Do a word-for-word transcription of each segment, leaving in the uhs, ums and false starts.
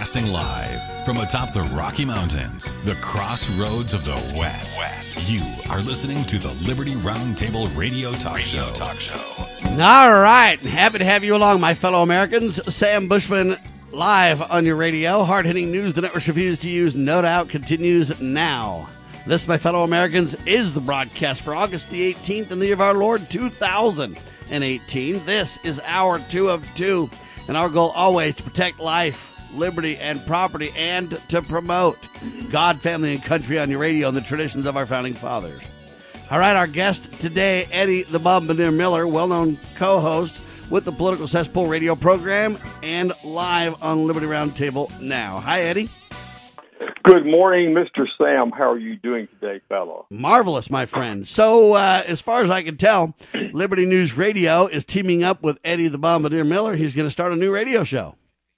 Broadcasting live from atop the Rocky Mountains, the crossroads of the West. West. You are listening to the Liberty Roundtable Radio Talk Radio Show. Talk Show. All right. Happy to have you along, my fellow Americans. Sam Bushman live on your radio. Hard-hitting news the networks refuse to use, no doubt, continues now. This, my fellow Americans, is the broadcast for August the eighteenth in the year of our Lord, two thousand eighteen. This is hour two of two, and our goal always to protect life, liberty, and property, and to promote God, family, and country on your radio and the traditions of our founding fathers. All right, our guest today, Eddie the Bombardier Miller, well-known co-host with the Political Cesspool radio program and live on Liberty Roundtable now. Hi, Eddie. Good morning, Mister Sam. How are you doing today, fellow? Marvelous, my friend. So, uh, as far as I can tell, Liberty News Radio is teaming up with Eddie the Bombardier Miller. He's going to start a new radio show.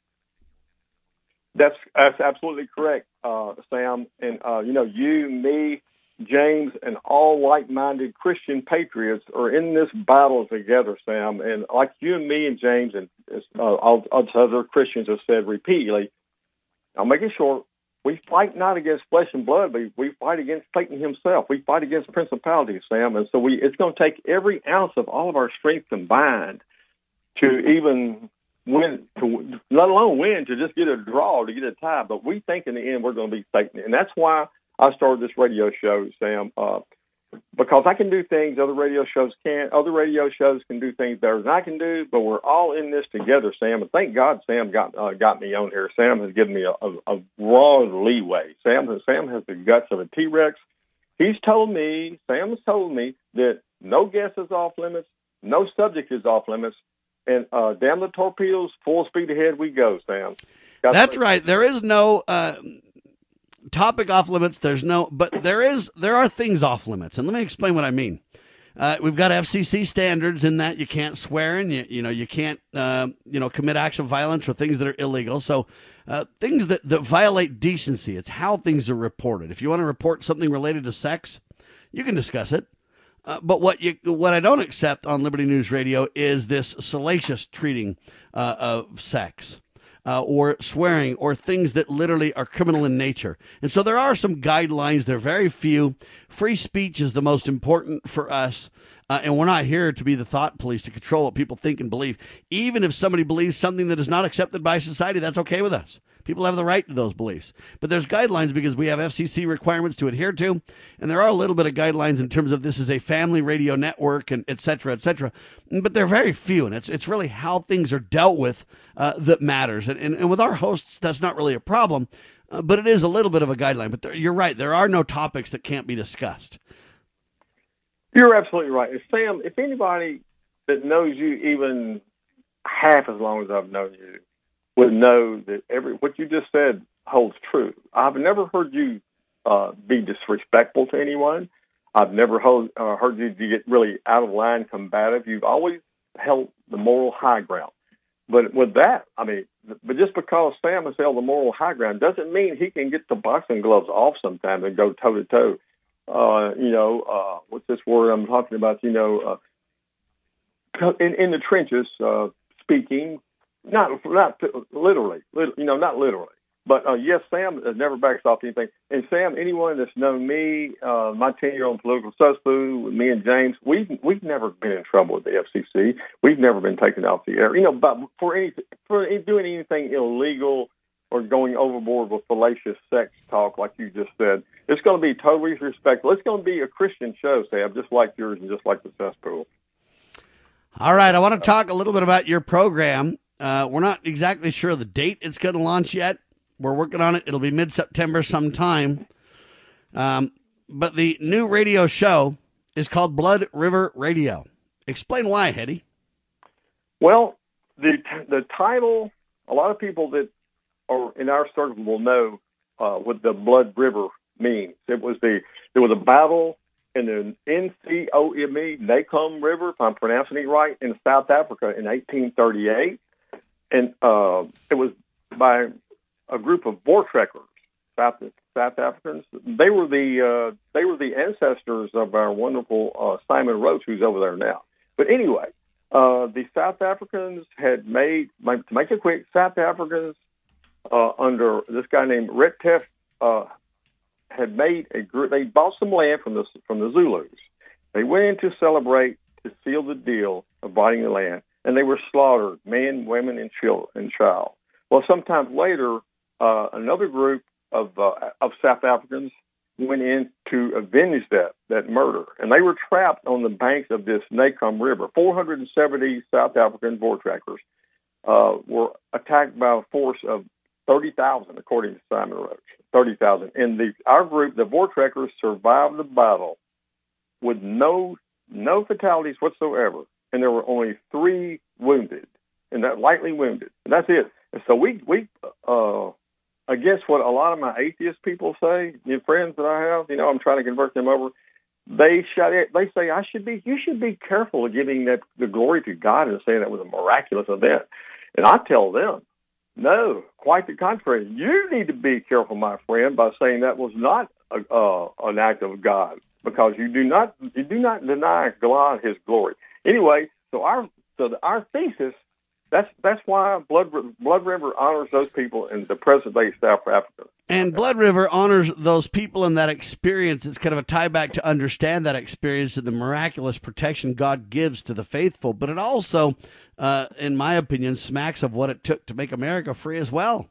That's that's absolutely correct, uh, Sam. And, uh, you know, you, me, James, and all like-minded Christian patriots are in this battle together, Sam. And like you and me and James and uh, all, all other Christians have said repeatedly, I'll make it short, we fight not against flesh and blood, but we fight against Satan himself. We fight against principalities, Sam. And so we it's going to take every ounce of all of our strength combined to even win, to let alone win, to just get a draw, to get a tie. But we think in the end we're going to beat Satan. And that's why I started this radio show, Sam, uh, because I can do things other radio shows can't. Other radio shows can do things better than I can do, but we're all in this together, Sam. And thank God Sam got uh, got me on here. Sam has given me a, a, a raw leeway. Sam, Sam has the guts of a T-Rex. He's told me, Sam has told me that no guest is off limits, no subject is off limits, and uh, damn the torpedoes, full speed ahead we go, Sam. Got That's right. There is no... Uh... topic off limits. There's no, but there is, there are things off limits. And let me explain what I mean. Uh, we've got F C C standards in that you can't swear and you, you know, you can't, uh, you know, commit acts of violence or things that are illegal. So, uh, things that, that violate decency. It's how things are reported. If you want to report something related to sex, you can discuss it. Uh, but what you, what I don't accept on Liberty News Radio is this salacious treating, uh, of sex. Uh, or swearing, or things that literally are criminal in nature. And so there are some guidelines. There are very few. Free speech is the most important for us, uh, and we're not here to be the thought police to control what people think and believe. Even if somebody believes something that is not accepted by society, that's okay with us. People have the right to those beliefs. But there's guidelines because we have F C C requirements to adhere to, and there are a little bit of guidelines in terms of this is a family radio network and et cetera, et cetera. But they're very few, and it's it's really how things are dealt with uh, that matters. And, and, and with our hosts, that's not really a problem, uh, but it is a little bit of a guideline. But there, you're right. There are no topics that can't be discussed. You're absolutely right. And Sam, if anybody that knows you even half as long as I've known you, would know that every what you just said holds true. I've never heard you uh, be disrespectful to anyone. I've never hold, uh, heard you get really out of line, combative. You've always held the moral high ground. But with that, I mean, but just because Sam has held the moral high ground doesn't mean he can get the boxing gloves off sometime and go toe to toe. Uh, you know, uh, what's this word I'm talking about? You know, uh, in in the trenches, uh, speaking. Not not literally, you know, not literally. But, uh, yes, Sam has never backs off anything. And, Sam, anyone that's known me, uh, my ten-year on Political Cesspool, me and James, we've, we've never been in trouble with the F C C. We've never been taken off the air. You know, but for, any, for doing anything illegal or going overboard with fallacious sex talk, like you just said, it's going to be totally respectful. It's going to be a Christian show, Sam, just like yours and just like the Cesspool. All right, I want to talk a little bit about your program. Uh, we're not exactly sure the date it's going to launch yet. We're working on it. It'll be mid-September sometime. Um, but the new radio show is called Blood River Radio. Explain why, Hetty. Well, the the title, a lot of people that are in our circle will know uh, what the Blood River means. It was the there was a battle in the N C O M E, Nakom River, if I'm pronouncing it right, in South Africa in eighteen thirty-eight. And uh, it was by a group of Voortrekkers, South South Africans. They were the uh, they were the ancestors of our wonderful uh, Simon Roach, who's over there now. But anyway, uh, the South Africans had made, to make it quick, South Africans uh, under this guy named Retef, uh, had made a group. They bought some land from the from the Zulus. They went in to celebrate to seal the deal of buying the land, and they were slaughtered, men, women, and child. And child. Well, sometime later, uh, another group of uh, of South Africans went in to avenge that that murder, and they were trapped on the banks of this Nakom River. four hundred seventy South African Voortrekkers uh, were attacked by a force of thirty thousand, according to Simon Roach. thirty thousand. And the our group, the Voortrekkers, survived the battle with no no fatalities whatsoever, and there were only three wounded, and that lightly wounded, and that's it. And so we we uh, against what a lot of my atheist people say, your friends that I have, you know, I'm trying to convert them over. They shout, they say I should be, you should be careful of giving that the glory to God and saying that was a miraculous event. And I tell them, no, quite the contrary. You need to be careful, my friend, by saying that was not a, uh, an act of God, because you do not you do not deny God His glory. Anyway, so our so the, our thesis. That's that's why Blood Blood River honors those people in the present day South Africa. And Blood River honors those people in that experience. It's kind of a tie back to understand that experience and the miraculous protection God gives to the faithful. But it also, uh, in my opinion, smacks of what it took to make America free as well.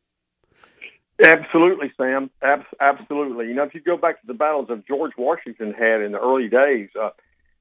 Absolutely, Sam. Abs- absolutely. You know, if you go back to the battles of George Washington had in the early days, uh,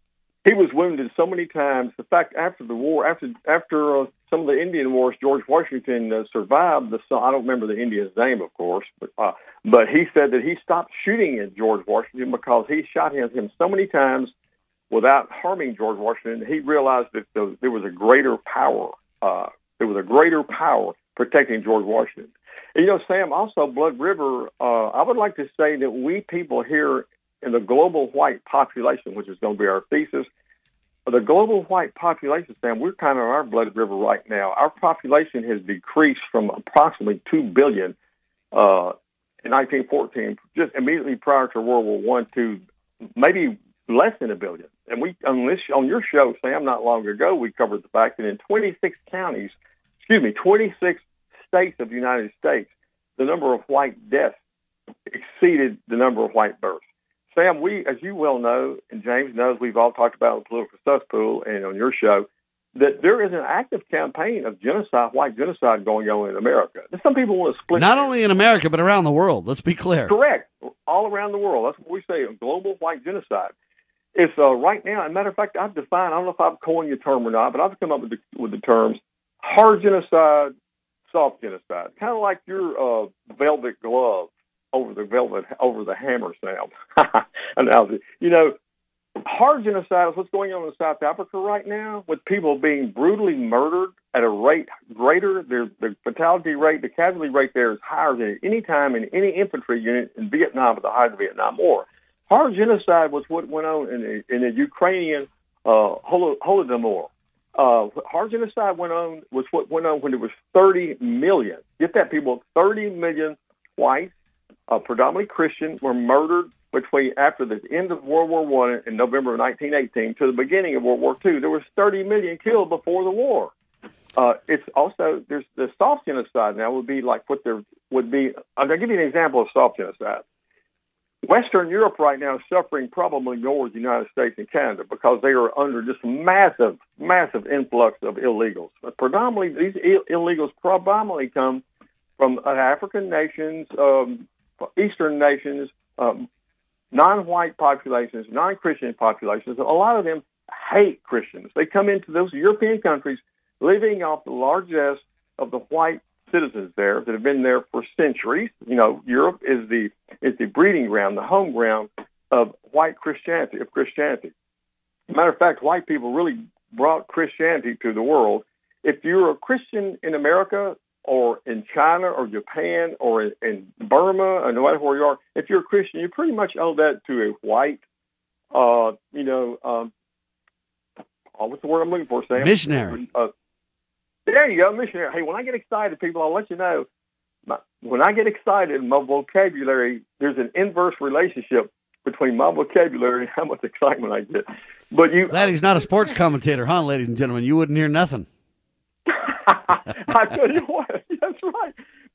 he was wounded so many times. The fact, after the war, after after uh, some of the Indian wars, George Washington uh, survived. The I don't remember the Indian's name, of course, but uh, but he said that he stopped shooting at George Washington because he shot him, him so many times without harming George Washington. He realized that the, there was a greater power. Uh, there was a greater power protecting George Washington. And, you know, Sam, also Blood River. Uh, I would like to say that we people here in the global white population, which is going to be our thesis, the global white population, Sam, we're kind of our Blood River right now. Our population has decreased from approximately two billion uh, in nineteen fourteen, just immediately prior to World War One, to maybe less than a billion. And we on this on your show, Sam, not long ago, we covered the fact that in twenty-six counties, excuse me, twenty-six states of the United States, the number of white deaths exceeded the number of white births. Sam, we, as you well know, and James knows, we've all talked about in Political Cesspool and on your show, that there is an active campaign of genocide, white genocide going on in America. Some people want to split. Not only in America, but around the world. Let's be clear. Correct. All around the world. That's what we say, a global white genocide. It's uh, right now, as a matter of fact, I've defined, I don't know if I've coined the term or not, but I've come up with the, with the terms hard genocide, soft genocide. Kind of like your uh, velvet glove over the velvet, over the hammer sound analogy. You know, hard genocide is what's going on in South Africa right now, with people being brutally murdered at a rate greater. The, the fatality rate, the casualty rate there is higher than any time in any infantry unit in Vietnam at the height of the Vietnam War. Hard genocide was what went on in the, in the Ukrainian uh, Holodomor. Uh, hard genocide went on was what went on when there was thirty million. Get that, people, thirty million whites, Uh, predominantly Christian, were murdered between after the end of World War One in November of nineteen eighteen to the beginning of World War Two. There was thirty million killed before the war. Uh, it's also there's the soft genocide now would be like what there would be. I'll give you an example of soft genocide. Western Europe right now is suffering probably more than the United States and Canada because they are under just massive, massive influx of illegals. But predominantly, these Ill- illegals predominantly come from uh, African nations. Um, Eastern nations, um, non-white populations, non-Christian populations. A lot of them hate Christians. They come into those European countries living off the largesse of the white citizens there that have been there for centuries. You know, Europe is the is the breeding ground, the home ground of white Christianity, of Christianity. Matter of fact, white people really brought Christianity to the world. If you're a Christian in America, or in China or Japan or in, in Burma, or no matter where you are, if you're a Christian, you pretty much owe that to a white, uh, you know, um, oh, what's the word I'm looking for, Sam? Missionary. Uh, there you go, missionary. Hey, when I get excited, people, I'll let you know, my, when I get excited, my vocabulary, there's an inverse relationship between my vocabulary and how much excitement I get. But you, Glad he's not a sports commentator, huh, ladies and gentlemen? You wouldn't hear nothing. I tell you what, that's right.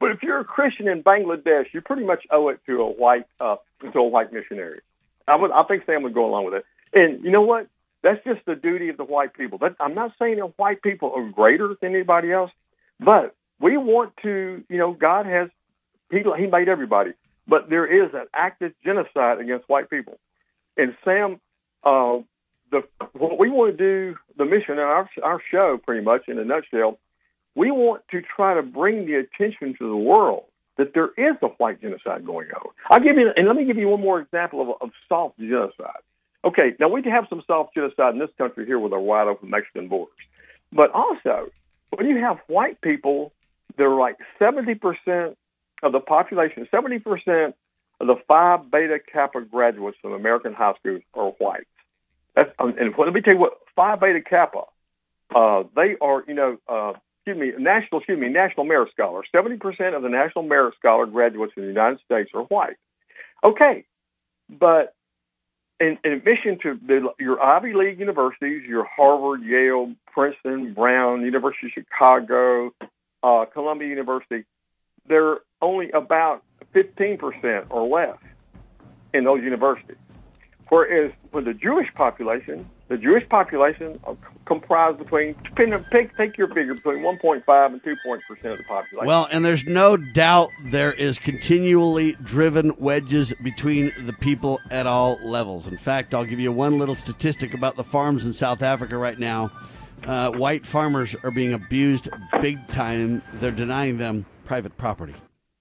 But if you're a Christian in Bangladesh, you pretty much owe it to a white uh, to a white missionary. I would, I think Sam would go along with it. And you know what? That's just the duty of the white people. That, I'm not saying that white people are greater than anybody else, but we want to, you know, God has, he, he made everybody. But there is an active genocide against white people. And Sam, uh, the what we want to do, the mission in our, our show, pretty much in a nutshell, we want to try to bring the attention to the world that there is a white genocide going on. I'll give you, and let me give you one more example of, of soft genocide. Okay, now we have some soft genocide in this country here with our wide open Mexican borders. But also, when you have white people, they're like seventy percent of the population, seventy percent of the Phi Beta Kappa graduates from American high schools are white. That's, and let me tell you what, Phi Beta Kappa, uh, they are, you know, uh, excuse me, national, excuse me, National Merit Scholars. seventy percent of the National Merit Scholar graduates in the United States are white. Okay, but in, in addition to the, your Ivy League universities, your Harvard, Yale, Princeton, Brown, University of Chicago, uh, Columbia University, they're only about fifteen percent or less in those universities. Whereas with the Jewish population, the Jewish population are comprised between, take, take your figure, between one point five and two percent of the population. Well, and there's no doubt there is continually driven wedges between the people at all levels. In fact, I'll give you one little statistic about the farms in South Africa right now. Uh, white farmers are being abused big time. They're denying them private property.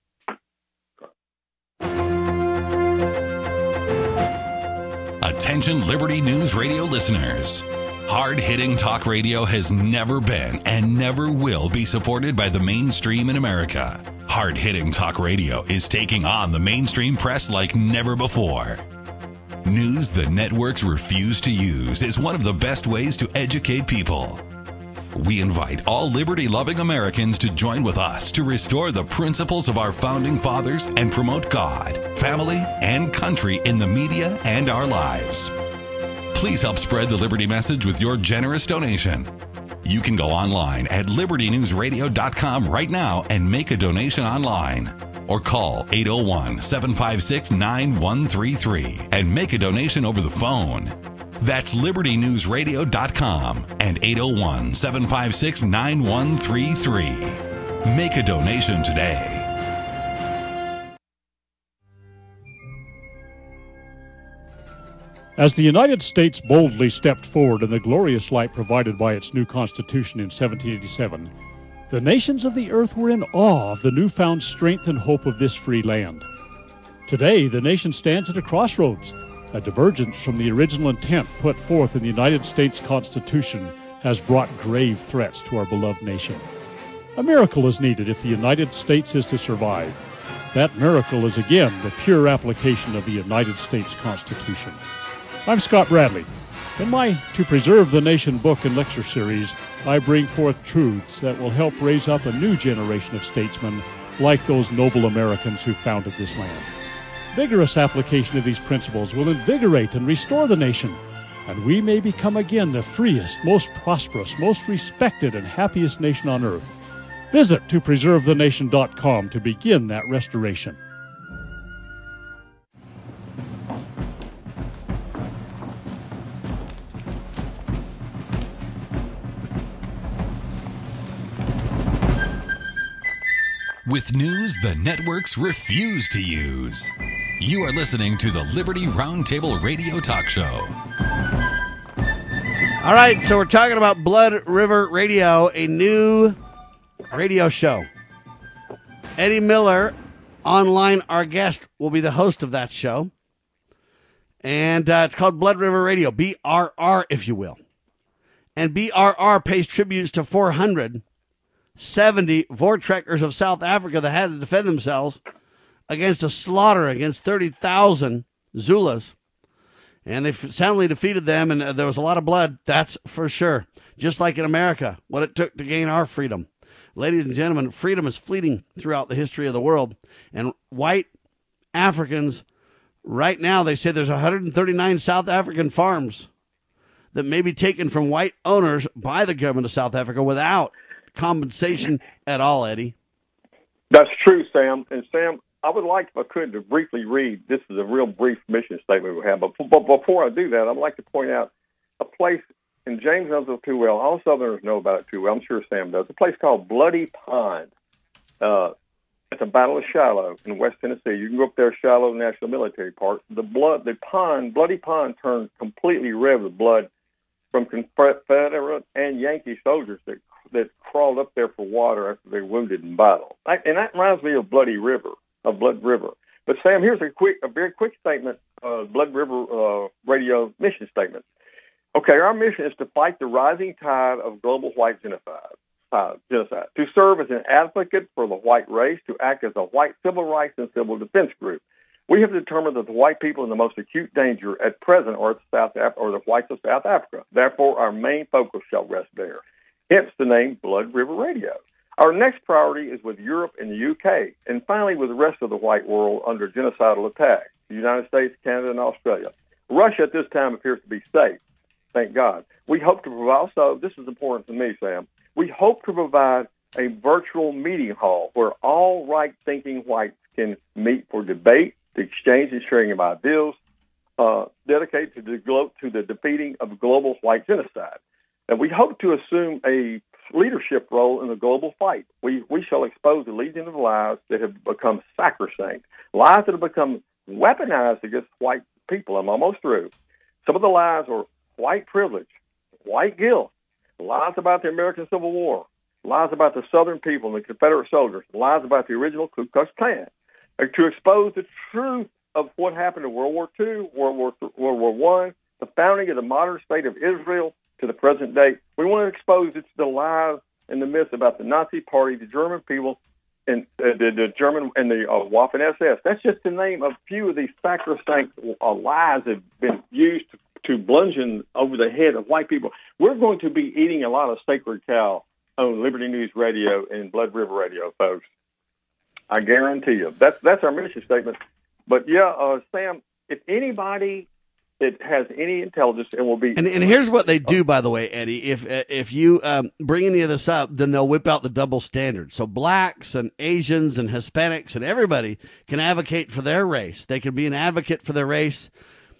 Attention Liberty News Radio listeners. Hard-hitting talk radio has never been and never will be supported by the mainstream in America. Hard-hitting talk radio is taking on the mainstream press like never before. News the networks refuse to use is one of the best ways to educate people. We invite all liberty-loving Americans to join with us to restore the principles of our founding fathers and promote God, family, and country in the media and our lives. Please help spread the Liberty message with your generous donation. You can go online at liberty news radio dot com right now and make a donation online. Or call eight oh one, seven five six, nine one three three and make a donation over the phone. That's liberty news radio dot com and eight oh one, seven five six, nine one three three. Make a donation today. As the United States boldly stepped forward in the glorious light provided by its new Constitution in seventeen eighty-seven, the nations of the earth were in awe of the newfound strength and hope of this free land. Today, the nation stands at a crossroads. A divergence from the original intent put forth in the United States Constitution has brought grave threats to our beloved nation. A miracle is needed if the United States is to survive. That miracle is again the pure application of the United States Constitution. I'm Scott Bradley. In my To Preserve the Nation book and lecture series, I bring forth truths that will help raise up a new generation of statesmen like those noble Americans who founded this land. Vigorous application of these principles will invigorate and restore the nation, and we may become again the freest, most prosperous, most respected, and happiest nation on earth. Visit to preserve the nation dot com to begin that restoration. With news the networks refuse to use. You are listening to the Liberty Roundtable Radio Talk Show. All right, so we're talking about Blood River Radio, a new radio show. Eddie Miller, online, our guest, will be the host of that show. And uh, it's called Blood River Radio, B R R, if you will. And B R R pays tributes to four hundred seventy Voortrekkers of South Africa that had to defend themselves against a slaughter against thirty thousand Zulus. And they soundly defeated them, and there was a lot of blood, that's for sure. Just like in America, what it took to gain our freedom. Ladies and gentlemen, freedom is fleeting throughout the history of the world. And white Africans, right now, they say there's one hundred thirty-nine South African farms that may be taken from white owners by the government of South Africa without compensation at all, Eddie. That's true, Sam. And Sam, I would like, if I could, to briefly read. This is a real brief mission statement we have. But, but before I do that, I'd like to point out a place, and James knows it too well. All Southerners know about it too well. I'm sure Sam does. A place called Bloody Pond. Uh, at the Battle of Shiloh in West Tennessee. You can go up there, Shiloh National Military Park. The blood, the pond, Bloody Pond, turned completely red with blood from Confederate and Yankee soldiers that that crawled up there for water after they were wounded in battle. I, and that reminds me of Bloody River, of Blood River. But Sam, here's a quick, a very quick statement, uh, Blood River uh, radio mission statement. Okay, our mission is to fight the rising tide of global white genocide. Uh, genocide, to serve as an advocate for the white race, to act as a white civil rights and civil defense group. We have determined that the white people in the most acute danger at present are South Af- or the whites of South Africa. Therefore, our main focus shall rest there. Hence the name Blood River Radio. Our next priority is with Europe and the U K, and finally with the rest of the white world under genocidal attack, the United States, Canada, and Australia. Russia at this time appears to be safe, thank God. We hope to provide, also, this is important to me, Sam, we hope to provide a virtual meeting hall where all right-thinking whites can meet for debate, to exchange and sharing of ideas, uh, dedicated to the, glo- to the defeating of global white genocide. And we hope to assume a leadership role in the global fight. We we shall expose the legion of lies that have become sacrosanct, lies that have become weaponized against white people. I'm almost through. Some of the lies are white privilege, white guilt, lies about the American Civil War, lies about the Southern people and the Confederate soldiers, lies about the original Ku Klux Klan, and to expose the truth of what happened in World War Two, World War World War One, the founding of the modern state of Israel to the present day. We want to expose it to the lies and the myths about the Nazi Party, the German people, and uh, the, the German and the uh, Waffen S S. That's just to name a few of these sacrosanct uh, lies that have been used to, to bludgeon over the head of white people. We're going to be eating a lot of sacred cow on Liberty News Radio and Blood River Radio, folks. I guarantee you. That's that's our mission statement. But yeah, uh, Sam, if anybody that has any intelligence, it will be. And, and here's what they do, by the way, Eddie. If if you um, bring any of this up, then they'll whip out the double standard. So blacks and Asians and Hispanics and everybody can advocate for their race. They can be an advocate for their race.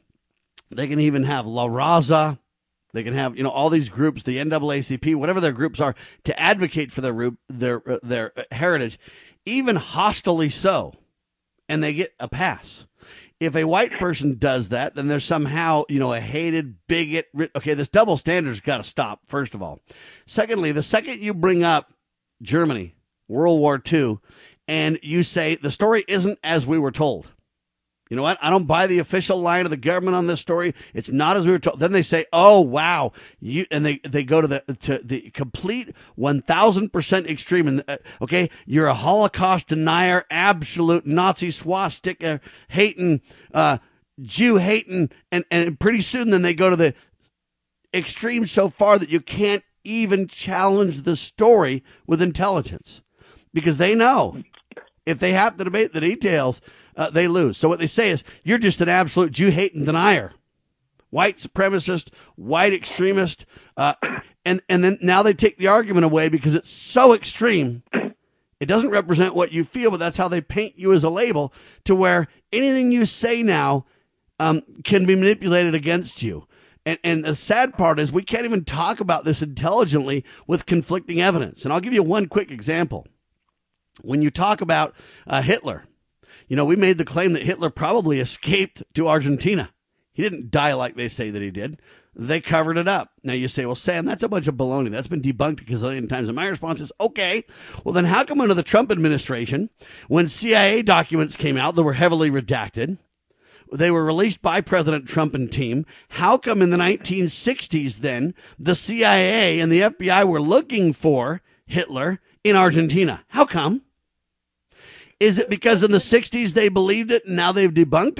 They can even have La Raza. They can have, you know, all these groups, the N double A C P, whatever their groups are, to advocate for their their their heritage, even hostilely so, and they get a pass. If a white person does that, then there's somehow, you know, a hated bigot. Okay, this double standard's got to stop, first of all. Secondly, the second you bring up Germany, World War Two, and you say the story isn't as we were told. You know what? I don't buy the official line of the government on this story. It's not as we were told. Then they say, "Oh wow," you and they, they go to the to the complete one thousand percent extreme. And uh, okay, you're a Holocaust denier, absolute Nazi swastika hating, uh, Jew hating, and and pretty soon then they go to the extreme so far that you can't even challenge the story with intelligence, because they know if they have to debate the details, Uh, they lose. So what they say is, you're just an absolute Jew-hating denier, white supremacist, white extremist, uh, and and then now they take the argument away because it's so extreme. It doesn't represent what you feel, but that's how they paint you as a label, to where anything you say now um, can be manipulated against you. And, and the sad part is we can't even talk about this intelligently with conflicting evidence. And I'll give you one quick example. When you talk about uh, Hitler, you know, we made the claim that Hitler probably escaped to Argentina. He didn't die like they say that he did. They covered it up. Now you say, well, Sam, that's a bunch of baloney. That's been debunked a gazillion times. And my response is, okay, well then how come under the Trump administration, when C I A documents came out that were heavily redacted, they were released by President Trump and team, how come in the nineteen sixties then the C I A and the F B I were looking for Hitler in Argentina? How come? Is it because in the sixties they believed it and now they've debunked it?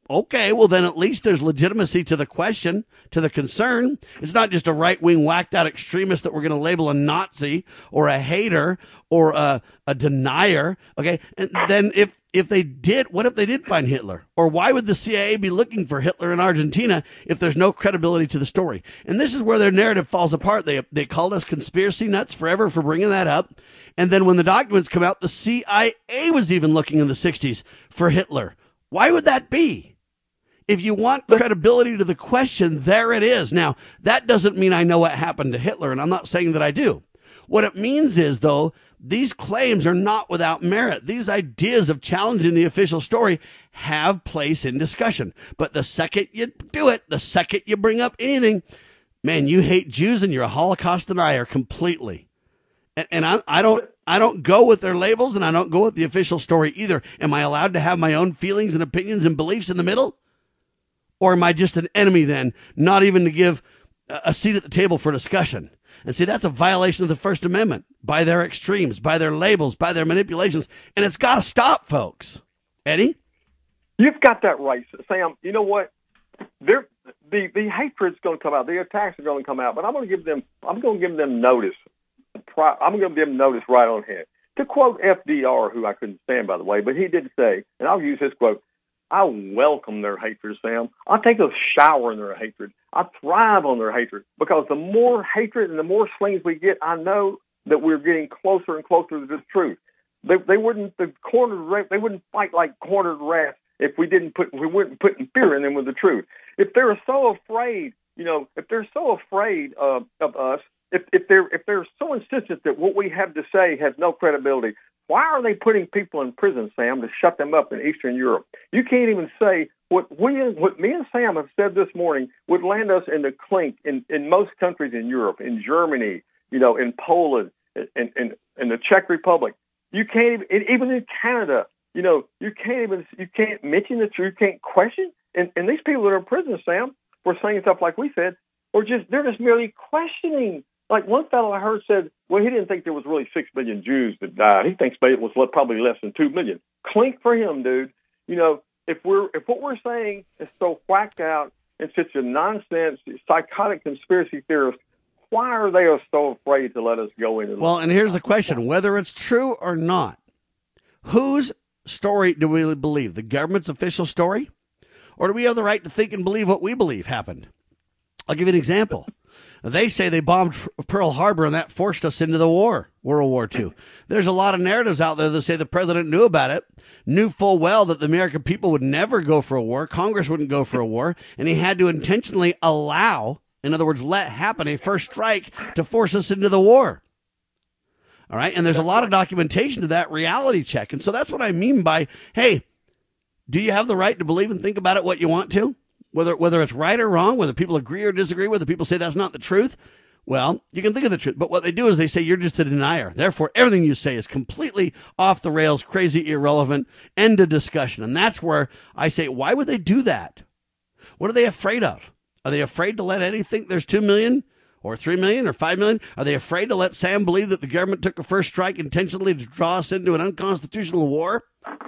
Okay, well, then at least there's legitimacy to the question, to the concern. It's not just a right-wing, whacked-out extremist that we're going to label a Nazi or a hater or a, a denier. Okay, and then if if they did, what if they did find Hitler? Or why would the C I A be looking for Hitler in Argentina if there's no credibility to the story? And this is where their narrative falls apart. They they called us conspiracy nuts forever for bringing that up. And then when the documents come out, the C I A was even looking in the sixties for Hitler. Why would that be? If you want credibility to the question, there it is. Now, that doesn't mean I know what happened to Hitler, and I'm not saying that I do. What it means is, though, these claims are not without merit. These ideas of challenging the official story have place in discussion. But the second you do it, the second you bring up anything, man, you hate Jews and you're a Holocaust denier completely. And, and I, I don't I don't go with their labels, and I don't go with the official story either. Am I allowed to have my own feelings and opinions and beliefs in the middle? Or am I just an enemy then, not even to give a seat at the table for discussion? And see, that's a violation of the First Amendment by their extremes, by their labels, by their manipulations. And it's got to stop, folks. Eddie? You've got that right, Sam. You know what? They're, the the hatred's going to come out. The attacks are going to come out. But I'm going to give them. I'm going to give them notice. I'm going to give them notice right on ahead. To quote F D R, who I couldn't stand, by the way, but he did say, and I'll use his quote, I welcome their hatred, Sam. I take a shower in their hatred. I thrive on their hatred because the more hatred and the more slings we get, I know that we're getting closer and closer to the truth. They, they wouldn't the cornered they wouldn't fight like cornered rats if we didn't put we weren't putting fear in them with the truth. If they're so afraid, you know, if they're so afraid uh, of us, if if they're if they're so insistent that what we have to say has no credibility. Why are they putting people in prison, Sam, to shut them up in Eastern Europe? You can't even say what we, what me and Sam have said this morning would land us in the clink in, in most countries in Europe, in Germany, you know, in Poland, in, in, in the Czech Republic. You can't even, even in Canada, you know, you can't even, you can't mention the truth, you can't question. And, and these people that are in prison, Sam, were saying stuff like we said, or just, they're just merely questioning. Like one fellow I heard said, well, he didn't think there was really six million Jews that died. He thinks it was probably less than two million. Clink for him, dude. You know, if we're if what we're saying is so whacked out and such a nonsense, psychotic conspiracy theorist, why are they so afraid to let us go in? Well, and here's the question: whether it's true or not, whose story do we believe? The government's official story, or do we have the right to think and believe what we believe happened? I'll give you an example. They say they bombed Pearl Harbor and that forced us into the war, World War Two. There's a lot of narratives out there that say the president knew about it, knew full well that the American people would never go for a war, Congress wouldn't go for a war, and he had to intentionally allow, in other words, let happen a first strike to force us into the war. All right, and there's a lot of documentation to that reality check. And so that's what I mean by, hey, do you have the right to believe and think about it what you want to? Whether whether it's right or wrong, whether people agree or disagree, whether people say that's not the truth, well, you can think of the truth. But what they do is they say you're just a denier. Therefore, everything you say is completely off the rails, crazy, irrelevant, end of discussion. And that's where I say, why would they do that? What are they afraid of? Are they afraid to let Eddie think there's two million or three million or five million? Are they afraid to let Sam believe that the government took a first strike intentionally to draw us into an unconstitutional war?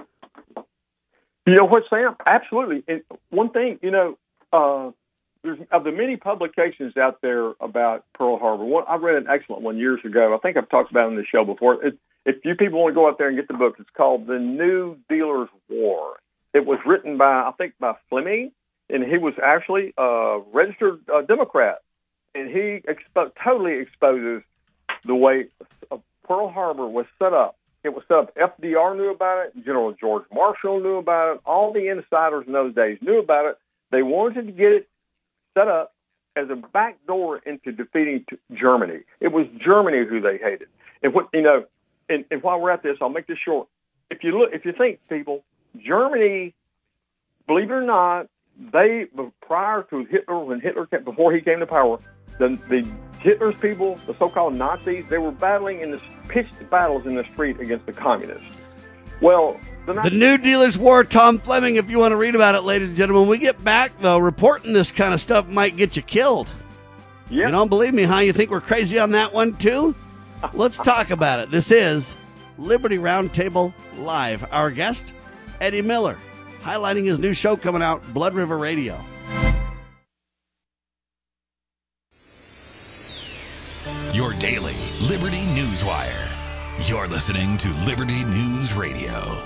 You know what, Sam? Absolutely. And one thing, you know, uh, there's of the many publications out there about Pearl Harbor. One, I read an excellent one years ago. I think I've talked about it on the show before. It, if you people want to go out there and get the book, it's called The New Dealer's War. It was written by, I think, by Fleming, and he was actually a registered uh, Democrat. And he expo- totally exposes the way Pearl Harbor was set up. It was set up. F D R knew about it. General George Marshall knew about it. All the insiders in those days knew about it. They wanted to get it set up as a back door into defeating t- Germany. It was Germany who they hated. And what you know, and, and while we're at this, I'll make this short. If you look, if you think, people, Germany, believe it or not, they prior to Hitler, when Hitler came, before he came to power, the the Hitler's people, the so-called Nazis, they were battling in the pitched battles in the street against the communists. Well, the, the New Dealer's War, Tom Fleming, if you want to read about it, ladies and gentlemen. When we get back, though, reporting this kind of stuff might get you killed. Yep. You don't believe me, huh? You think we're crazy on that one, too? Let's talk about it. This is Liberty Roundtable Live. Our guest, Eddie Miller. highlighting his new show coming out, Blood River Radio. Your daily Liberty News Wire. You're listening to Liberty News Radio.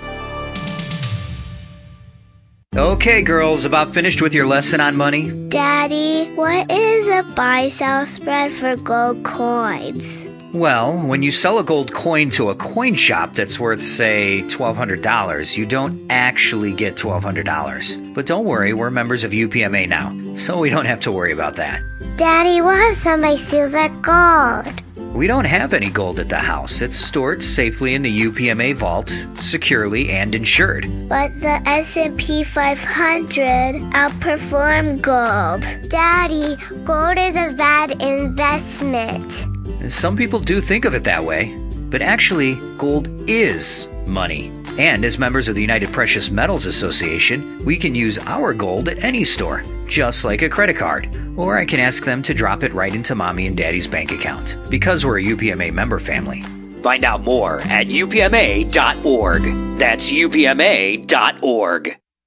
Okay, girls, about finished with your lesson on money? Daddy, what is a buy-sell spread for gold coins? Well, when you sell a gold coin to a coin shop that's worth, say, twelve hundred dollars, you don't actually get twelve hundred dollars. But don't worry, we're members of U P M A now, so we don't have to worry about that. Daddy, what if somebody steals our gold? We don't have any gold at the house. It's stored safely in the U P M A vault, securely and insured. But the S and P five hundred outperformed gold. Daddy, gold is a bad investment. Some people do think of it that way, but actually, gold is money. And as members of the United Precious Metals Association, we can use our gold at any store, just like a credit card. Or I can ask them to drop it right into Mommy and Daddy's bank account, because we're a U P M A member family. Find out more at U P M A dot org. That's U P M A dot org.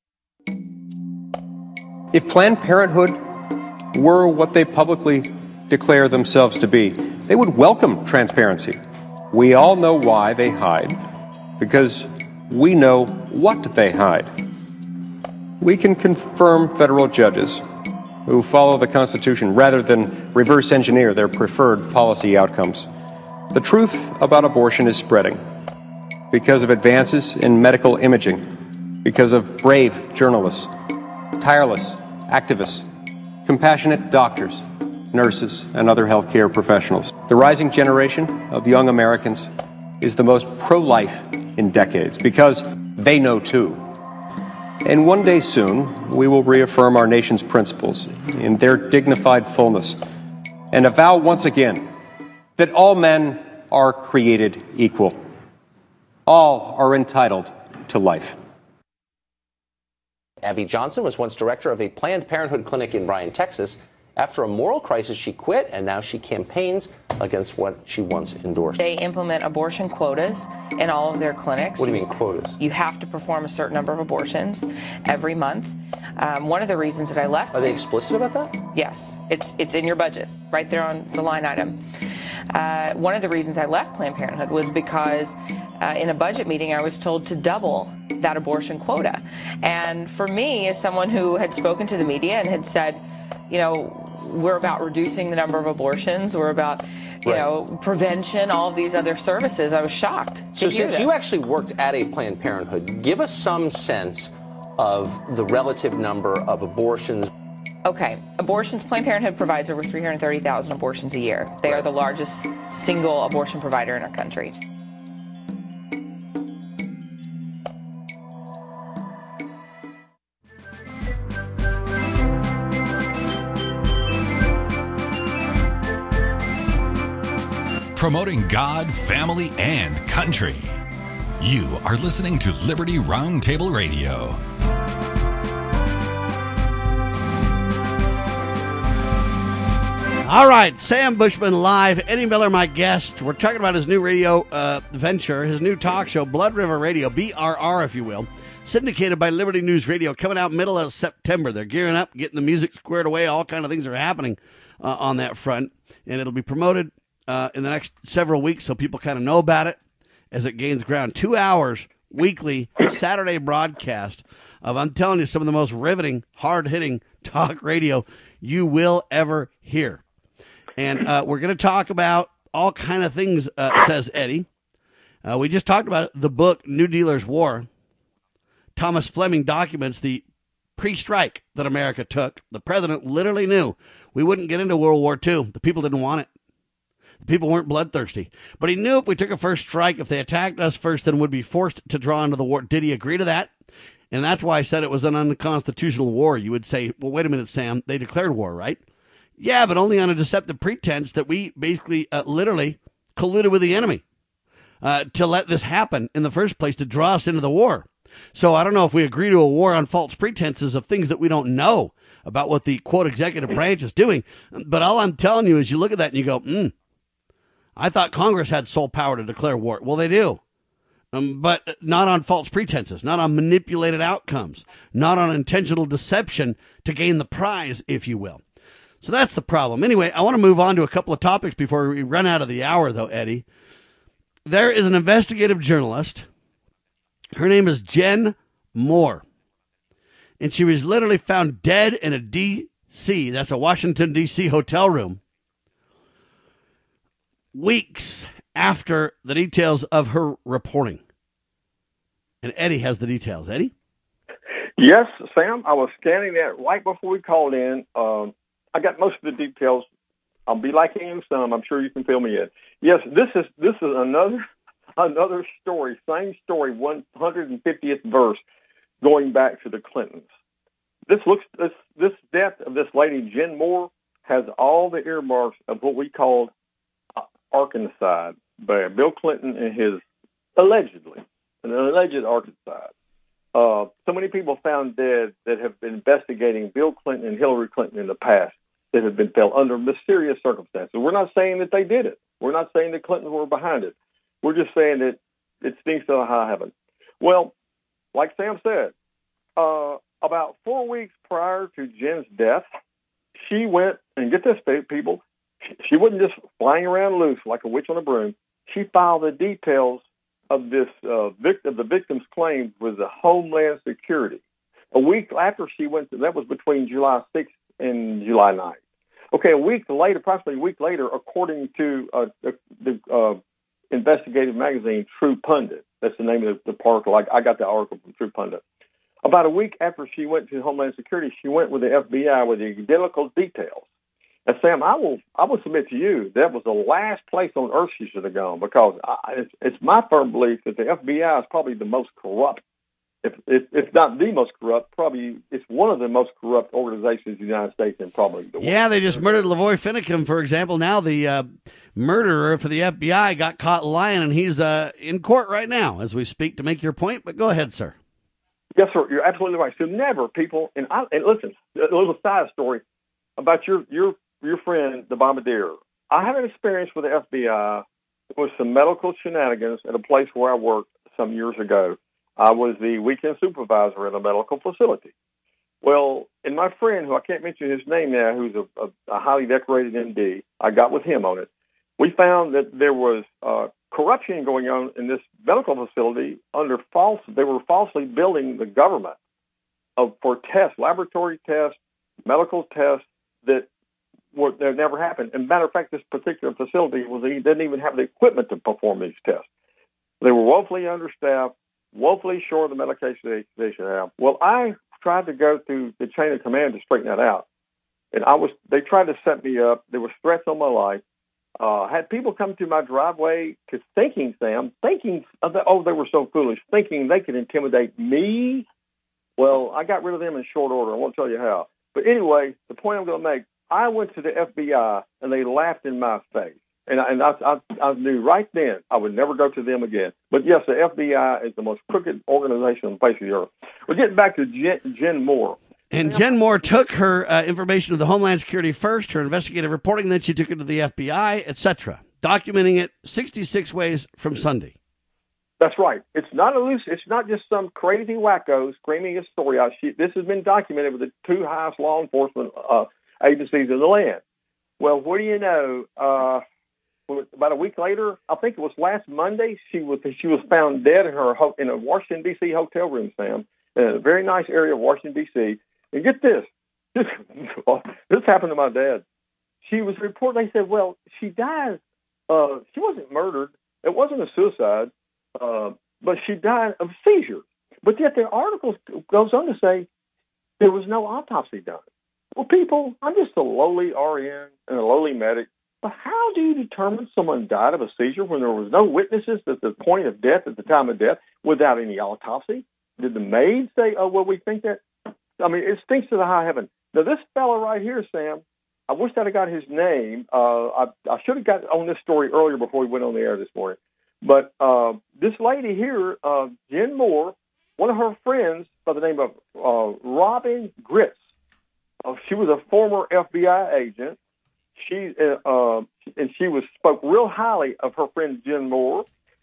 If Planned Parenthood were what they publicly declare themselves to be, they would welcome transparency. We all know why they hide, because we know what they hide. We can confirm federal judges who follow the Constitution rather than reverse engineer their preferred policy outcomes. The truth about abortion is spreading because of advances in medical imaging, because of brave journalists, tireless activists, compassionate doctors, nurses, and other healthcare professionals. The rising generation of young Americans is the most pro-life in decades because they know too. And one day soon, we will reaffirm our nation's principles in their dignified fullness and avow once again that all men are created equal. All are entitled to life. Abby Johnson was once director of a Planned Parenthood clinic in Bryan, Texas. After a moral crisis, she quit, and now she campaigns against what she once endorsed. They implement abortion quotas in all of their clinics. What do you mean quotas? You have to perform a certain number of abortions every month. Um, one of the reasons that I left... Are they explicit about that? Yes. It's, it's in your budget, right there on the line item. Uh, one of the reasons I left Planned Parenthood was because uh, in a budget meeting I was told to double that abortion quota. And for me, as someone who had spoken to the media and had said, you know, we're about reducing the number of abortions, we're about, you right. know, prevention, all of these other services, I was shocked to So hear since this. you actually worked at a Planned Parenthood, give us some sense of the relative number of abortions. Okay, abortions, Planned Parenthood provides over three hundred thirty thousand abortions a year. They right. are the largest single abortion provider in our country. Promoting God, family, and country. You are listening to Liberty Roundtable Radio. All right, Sam Bushman live. Eddie Miller, my guest. We're talking about his new radio uh, venture, his new talk show, Blood River Radio, B R R, if you will, syndicated by Liberty News Radio, coming out middle of September. They're gearing up, getting the music squared away. All kind of things are happening uh, on that front, and it'll be promoted uh, in the next several weeks so people kind of know about it as it gains ground. Two hours weekly Saturday broadcast of, I'm telling you, some of the most riveting, hard-hitting talk radio you will ever hear. And uh, we're going to talk about all kind of things, uh, says Eddie. Uh, we just talked about the book, New Dealer's War. Thomas Fleming documents the pre-strike that America took. The president literally knew we wouldn't get into World War Two. The people didn't want it. The people weren't bloodthirsty. But he knew if we took a first strike, if they attacked us first, then we'd be forced to draw into the war. Did he agree to that? And that's why I said it was an unconstitutional war. You would say, well, wait a minute, Sam. They declared war, right? Yeah, but only on a deceptive pretense that we basically uh, literally colluded with the enemy uh, to let this happen in the first place, to draw us into the war. So I don't know if we agree to a war on false pretenses of things that we don't know about what the, quote, executive branch is doing. But all I'm telling you is you look at that and you go, hmm, I thought Congress had sole power to declare war. Well, they do. Um, but not on false pretenses, not on manipulated outcomes, not on intentional deception to gain the prize, if you will. So that's the problem. Anyway, I want to move on to a couple of topics before we run out of the hour, though, Eddie. There is an investigative journalist. Her name is Jen Moore. And she was literally found dead in a D C, that's a Washington, D C hotel room, weeks after the details of her reporting. And Eddie has the details. Eddie? Yes, Sam, I was scanning that right before we called in. Um, I got most of the details. I'll be liking you some. I'm sure you can fill me in. Yes, this is this is another another story, same story, one hundred fiftieth verse, going back to the Clintons. This looks this this death of this lady Jen Moore has all the earmarks of what we called arkanicide by Bill Clinton and his allegedly an alleged arkanicide. Uh, so many people found dead that have been investigating Bill Clinton and Hillary Clinton in the past that have been found under mysterious circumstances. We're not saying that they did it. We're not saying the Clintons were behind it. We're just saying that it stinks to high heaven. Well, like Sam said, uh, about four weeks prior to Jen's death, she went, and get this, people, she wasn't just flying around loose like a witch on a broom. She filed the details of this uh, victim, of the victim's claims with the Homeland Security. A week after she went, to, that was between July sixth and July ninth. Okay, a week later, approximately a week later, according to uh, the, the uh, investigative magazine True Pundit, that's the name of the, the article. I, I got the article from True Pundit. About a week after she went to Homeland Security, she went with the F B I with the identical details. And Sam, I will I will submit to you that was the last place on earth she should have gone, because I, it's, it's my firm belief that the F B I is probably the most corrupt, if, if if not the most corrupt, probably it's one of the most corrupt organizations in the United States and probably the world. Yeah, they just murdered Lavoy Finicum, for example. Now the uh, murderer for the F B I got caught lying, and he's uh, in court right now as we speak to make your point. But go ahead, sir. Yes, sir. You're absolutely right. So never, people, and I, and listen, a little side story about your your your friend, the bombardier. I had an experience with the F B I with some medical shenanigans at a place where I worked some years ago. I was the weekend supervisor at a medical facility. Well, and my friend, who I can't mention his name now, who's a, a, a highly decorated M D, I got with him on it. We found that there was uh, corruption going on in this medical facility under false, they were falsely billing the government of, for tests, laboratory tests, medical tests that were, that never happened. And matter of fact, this particular facility was, he didn't even have the equipment to perform these tests. They were woefully understaffed, woefully short of the medication they, they should have. Well, I tried to go through the chain of command to straighten that out. And I was, they tried to set me up. There were threats on my life. Uh, had people come to my driveway to thinking, Sam, thinking, of the, oh, they were so foolish, thinking they could intimidate me. Well, I got rid of them in short order. I won't tell you how. But anyway, the point I'm going to make, I went to the F B I, and they laughed in my face. And, I, and I, I, I knew right then I would never go to them again. But, yes, the F B I is the most crooked organization on the face of the earth. We're getting back to Jen, Jen Moore. And Jen Moore took her uh, information to the Homeland Security first, her investigative reporting, then she took it to the F B I, et cetera, documenting it sixty-six ways from Sunday. That's right. It's not a loose. It's not just some crazy wacko screaming a story out. She, this has been documented with the two highest law enforcement uh, agencies in the land. Well, what do you know? Uh, about a week later, I think it was last Monday, she was she was found dead in her in a Washington D C hotel room, Sam, in a very nice area of Washington D C. And get this, this, this happened to my dad. She was reported, they said, well, she died, uh, she wasn't murdered. It wasn't a suicide, uh, but she died of seizures. But yet the article goes on to say there was no autopsy done. Well, people, I'm just a lowly R N and a lowly medic, but how do you determine someone died of a seizure when there was no witnesses at the point of death, at the time of death, without any autopsy? Did the maid say, oh, well, we think that? I mean, it stinks to the high heaven. Now, this fellow right here, Sam, I wish I'd have got his name. Uh, I, I should have got on this story earlier before we went on the air this morning. But uh, this lady here, uh, Jen Moore, one of her friends by the name of uh, Robin Gritz, uh, she was a former F B I agent. She uh, uh, and she was spoke real highly of her friend Jen Moore.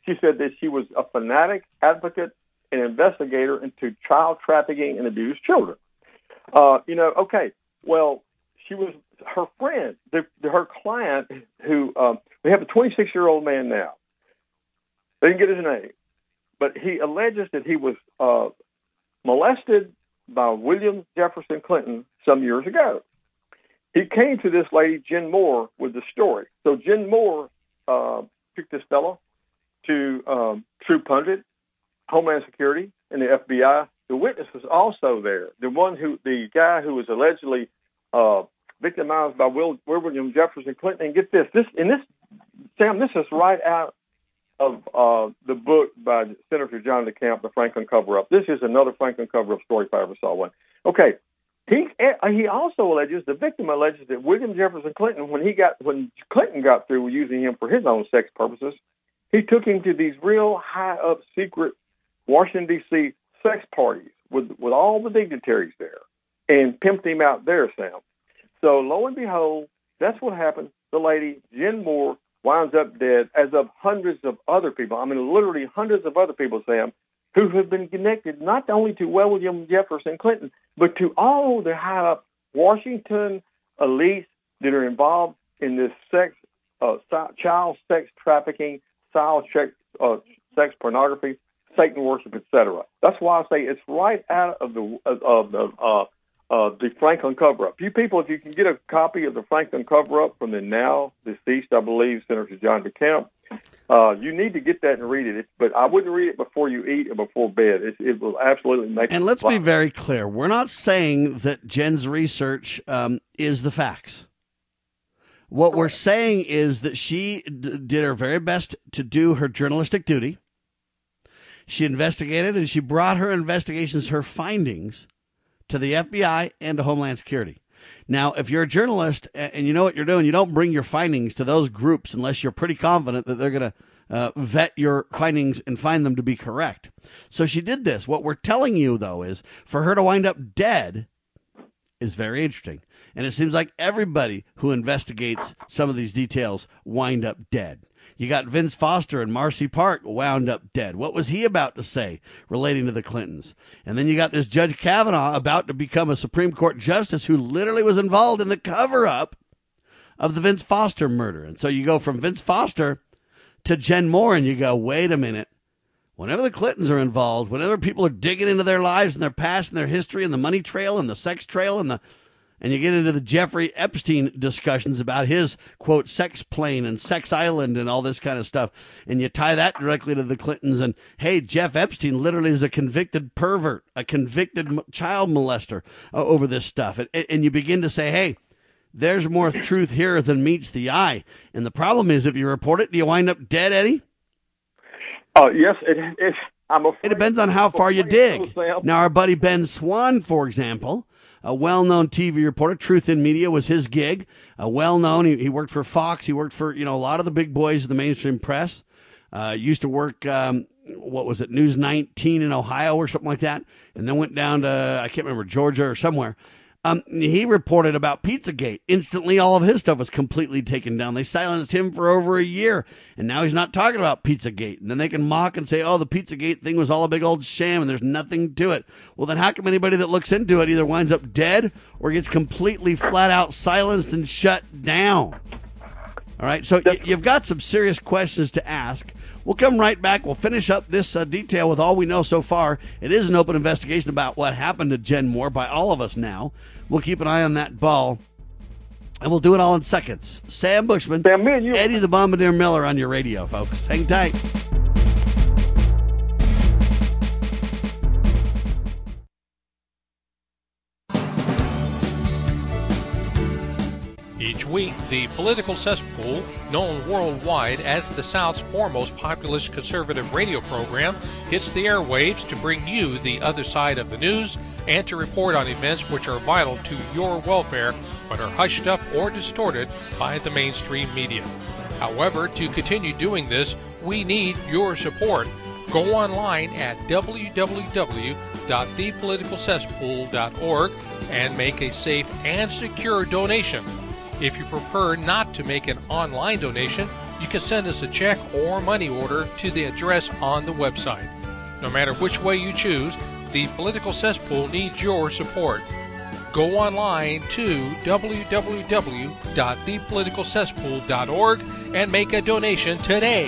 She said that she was a fanatic advocate and investigator into child trafficking and abused children. Uh, you know, okay, well, she was her friend, the, the, her client, who um, we have a twenty-six-year-old man now. They didn't get his name, but he alleges that he was uh, molested by William Jefferson Clinton some years ago. He came to this lady, Jen Moore, with the story. So Jen Moore uh, took this fellow to um, True Pundit, Homeland Security, and the F B I. The witness was also there. The one who, the guy who was allegedly uh, victimized by Will, William Jefferson Clinton. And get this, this, and this, Sam, this is right out of uh, the book by Senator John DeCamp, The Franklin Cover-Up. This is another Franklin cover-up story if I ever saw one. Okay, he he also alleges, the victim alleges that William Jefferson Clinton, when he got when Clinton got through using him for his own sex purposes, he took him to these real high-up secret Washington, D C sex parties with with all the dignitaries there and pimped him out there, Sam. So lo and behold, that's what happened. The lady, Jen Moore, winds up dead, as of hundreds of other people. I mean, literally hundreds of other people, Sam, who have been connected not only to William Jefferson Clinton, but to all the high-up Washington elites that are involved in this sex, uh, child sex trafficking, child sex, uh, sex pornography, Satan worship, et cetera. That's why I say it's right out of the of the uh, uh, the Franklin cover-up. You people, if you can get a copy of the Franklin cover-up from the now deceased, I believe, Senator John DeCamp, uh, you need to get that and read it. But I wouldn't read it before you eat and before bed. It, it will absolutely make. And let's be very clear: we're not saying that Jen's research um, is the facts. What we're saying is that she d- did her very best to do her journalistic duty. She investigated, and she brought her investigations, her findings, to the F B I and to Homeland Security. Now, if you're a journalist and you know what you're doing, you don't bring your findings to those groups unless you're pretty confident that they're going to uh, vet your findings and find them to be correct. So she did this. What we're telling you, though, is for her to wind up dead is very interesting. And it seems like everybody who investigates some of these details wind up dead. You got Vince Foster and Marcy Park wound up dead. What was he about to say relating to the Clintons? And then you got this Judge Kavanaugh about to become a Supreme Court justice who literally was involved in the cover-up of the Vince Foster murder. And so you go from Vince Foster to Jen Moore, and you go, wait a minute. Whenever the Clintons are involved, whenever people are digging into their lives and their past and their history and the money trail and the sex trail and the And you get into the Jeffrey Epstein discussions about his, quote, sex plane and sex island and all this kind of stuff. And you tie that directly to the Clintons. And, hey, Jeff Epstein literally is a convicted pervert, a convicted m- child molester uh, over this stuff. And, and you begin to say, hey, there's more truth here than meets the eye. And the problem is, if you report it, do you wind up dead, Eddie? Oh, uh, yes, it, it, I'm afraid. It depends on how far you dig. Now, our buddy Ben Swan, for example, a well-known T V reporter, Truth in Media was his gig. A well-known, he, he worked for Fox. He worked for, you know, a lot of the big boys of the mainstream press. Uh, used to work, um, what was it, News nineteen in Ohio or something like that. And then went down to, I can't remember, Georgia or somewhere. Um, he reported about Pizzagate. Instantly, all of his stuff was completely taken down. They silenced him for over a year, and now he's not talking about Pizzagate. And then they can mock and say, oh, the Pizzagate thing was all a big old sham, and there's nothing to it. Well, then how come anybody that looks into it either winds up dead or gets completely flat-out silenced and shut down? All right, so y- you've got some serious questions to ask. We'll come right back. We'll finish up this uh, detail with all we know so far. It is an open investigation about what happened to Jen Moore by all of us now. We'll keep an eye on that ball, and we'll do it all in seconds. Sam Bushman, Sam, me and you. Eddie the Bombardier Miller on your radio, folks. Hang tight. Each week, the political cesspool, known worldwide as the South's foremost populist conservative radio program, hits the airwaves to bring you the other side of the news and to report on events which are vital to your welfare but are hushed up or distorted by the mainstream media. However, to continue doing this, we need your support. Go online at w w w dot the political cesspool dot org and make a safe and secure donation. If you prefer not to make an online donation, you can send us a check or money order to the address on the website. No matter which way you choose, the Political Cesspool needs your support. Go online to w w w dot the political cesspool dot org and make a donation today.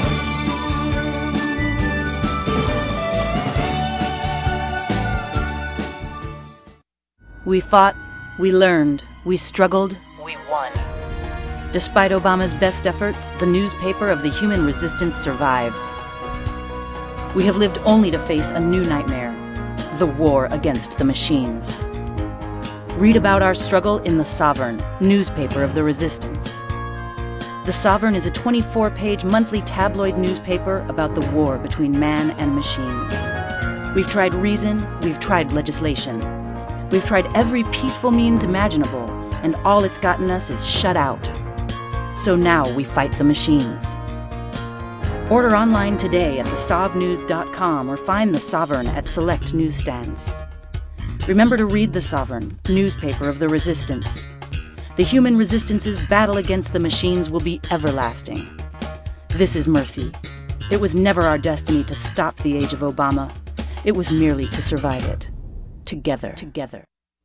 We fought, we learned, we struggled, we won. Despite Obama's best efforts, the newspaper of the human resistance survives. We have lived only to face a new nightmare, the war against the machines. Read about our struggle in The Sovereign, newspaper of the resistance. The Sovereign is a twenty-four page monthly tabloid newspaper about the war between man and machines. We've tried reason, we've tried legislation. We've tried every peaceful means imaginable, and all it's gotten us is shut out. So now we fight the machines. Order online today at the sov news dot com or find The Sovereign at select newsstands. Remember to read The Sovereign, newspaper of the resistance. The human resistance's battle against the machines will be everlasting. This is mercy. It was never our destiny to stop the age of Obama. It was merely to survive it. Together. Together.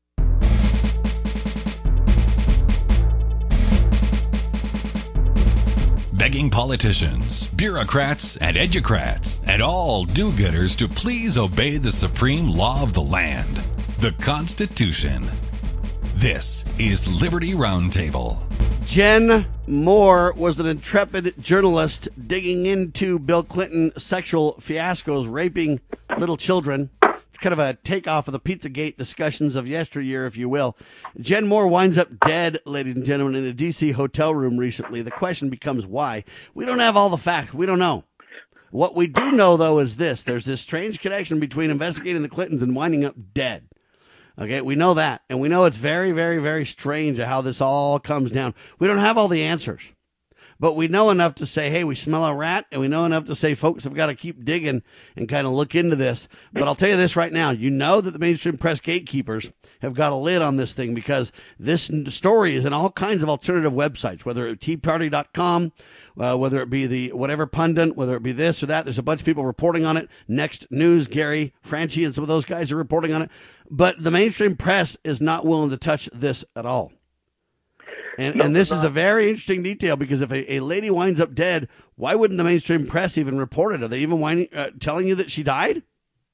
Begging politicians, bureaucrats, and educrats, and all do-gooders to please obey the supreme law of the land, the Constitution. This is Liberty Roundtable. Jen Moore was an intrepid journalist digging into Bill Clinton's sexual fiascos, raping little children. It's kind of a takeoff of the Pizzagate discussions of yesteryear, if you will. Jen Moore winds up dead, ladies and gentlemen, in a D C hotel room recently. The question becomes why. We don't have all the facts. We don't know. What we do know, though, is this. There's this strange connection between investigating the Clintons and winding up dead. Okay, we know that. And we know it's very, very, very strange how this all comes down. We don't have all the answers. But we know enough to say, hey, we smell a rat, and we know enough to say folks have got to keep digging and kind of look into this. But I'll tell you this right now. You know that the mainstream press gatekeepers have got a lid on this thing because this story is in all kinds of alternative websites, whether it be tea party dot com, uh, whether it be the whatever pundit, whether it be this or that. There's a bunch of people reporting on it. Next News, Gary Franchi and some of those guys are reporting on it. But the mainstream press is not willing to touch this at all. And, no, and this is a very interesting detail because if a, a lady winds up dead, why wouldn't the mainstream press even report it? Are they even whining, uh, telling you that she died?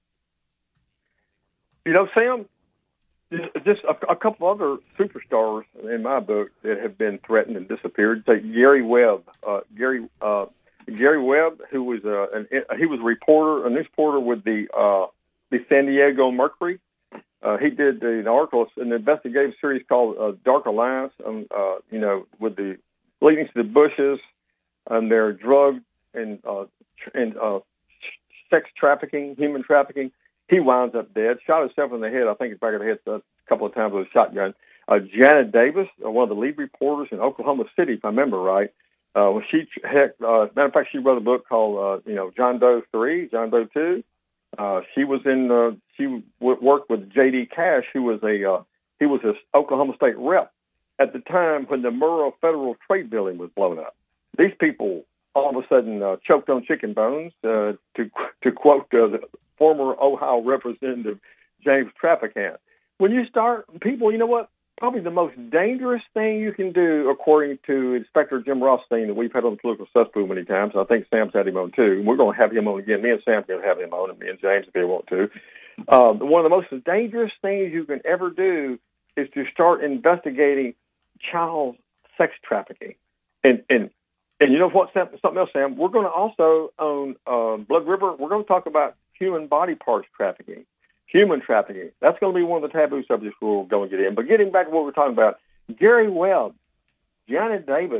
You know, Sam, just, just a, a couple other superstars in my book that have been threatened and disappeared. Say Gary Webb, uh, Gary uh, Gary Webb, who was uh, an, he was a reporter, a news reporter with the uh, the San Diego Mercury. Uh, he did an article, an investigative series called uh, Dark Alliance, um, uh, you know, with the leading to the Bushes and their drug and uh, and uh, sex trafficking, human trafficking. He winds up dead, shot himself in the head. I think it's back of the head a couple of times with a shotgun. Uh, Janet Davis, uh, one of the lead reporters in Oklahoma City, if I remember right, uh, when she heck, uh, matter of fact, she wrote a book called uh, you know John Doe three, John Doe two. Uh, she was in. Uh, she w- worked with J D Cash, who was a uh, he was an Oklahoma State rep at the time when the Murrah Federal Trade Building was blown up. These people all of a sudden uh, choked on chicken bones, uh, to to quote uh, the former Ohio Representative James Traficant. When you start, people, you know what? Probably the most dangerous thing you can do, according to Inspector Jim Rothstein, that we've had on the Political Cesspool many times. I think Sam's had him on too. We're going to have him on again. Me and Sam are going to have him on, and me and James if they want to. Um, one of the most dangerous things you can ever do is to start investigating child sex trafficking. And and and you know what? Something else, Sam. We're going to also on uh, Blood River. We're going to talk about human body parts trafficking. Human trafficking. That's going to be one of the taboo subjects we're going to get in. But getting back to what we're talking about, Gary Webb, Janet Davis,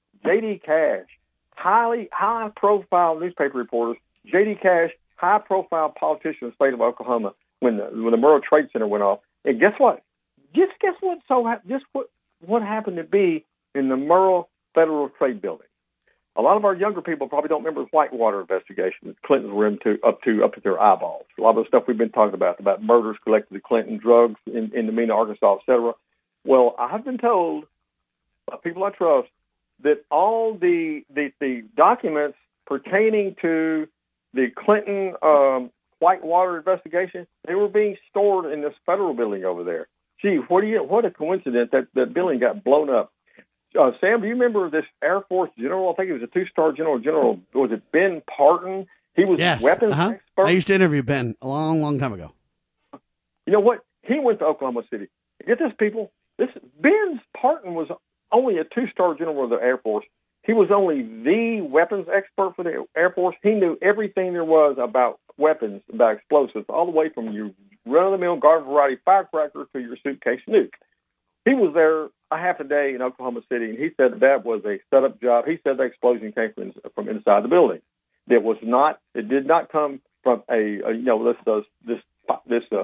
J D Cash, highly high-profile newspaper reporters, J D Cash, high-profile politician in the state of Oklahoma when the when the Murrah Trade Center went off. And guess what? Just guess what? So just what what happened to be in the Murrah Federal Trade Building? A lot of our younger people probably don't remember the Whitewater investigation that Clintons were into, up to up to their eyeballs. A lot of the stuff we've been talking about, about murders collected at Clinton, drugs in, in Mena, Arkansas, et cetera. Well, I've been told by people I trust that all the the, the documents pertaining to the Clinton um, Whitewater investigation, they were being stored in this federal building over there. Gee, what do you? What a coincidence that that building got blown up. Uh, Sam, do you remember this Air Force general? I think it was a two-star general. General was it Ben Parton? He was yes. a weapons uh-huh. expert. I used to interview Ben a long, long time ago. You know what? He went to Oklahoma City. Get this, people. This Ben Parton was only a two-star general of the Air Force. He was only the weapons expert for the Air Force. He knew everything there was about weapons, about explosives, all the way from your run-of-the-mill garden variety firecracker to your suitcase nuke. He was there a half a day in Oklahoma City, and he said that, that was a setup job. He said the explosion came from, from inside the building. It was not. It did not come from a, a you know this uh, this this uh,